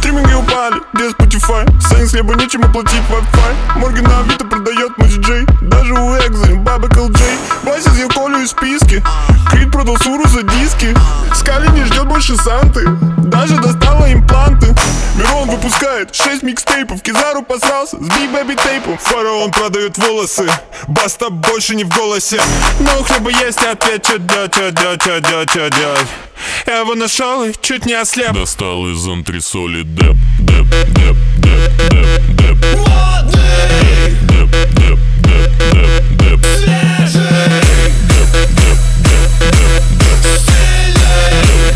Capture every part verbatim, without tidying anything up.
Стриминги упали, где Spotify? Сайен с хлеба, нечем оплатить Wi-Fi. Морган на Авито продает мой диджей. Даже у Экза, бабок эл джей. Вася съел Колю из списки. Крид продал Суру за диски. Скали не ждет больше Санты. Даже достала импланты. Мирон выпускает шесть микстейпов. Кизару посрался с би-бэби тейпом. Фараон продает волосы. Баста больше не в голосе. Но у хлеба есть ответ. Чё делать, чё делать, чё делать, чё делать? Я его нашел и чуть не ослеп. Достал из антресоли деп, деп, деп, деп, деп, деп. Модный, Деп, деп, деп, деп, деп. свежий, Деп, деп, деп, деп, деп. стильный,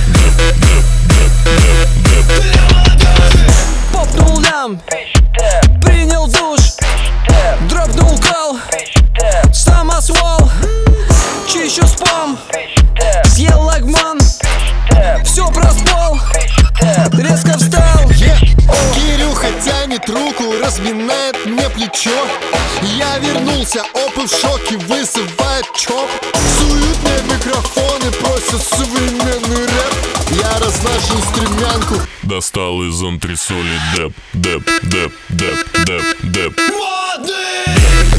Деп, деп, деп, деп, деп. молодежи. Попнул лям, принял душ, дропнул кол, самосвал, чищу спам, съел лагман, все проспал, резко встал. Yeah. Кирюха тянет руку, разминает мне плечо. Я вернулся, опы в шоке, вызывает чоп. Суют мне микрофоны, просят современный рэп. Я разношу стремянку. Достал из антресоли деп, деп, деп, деп, деп, деп. Модный,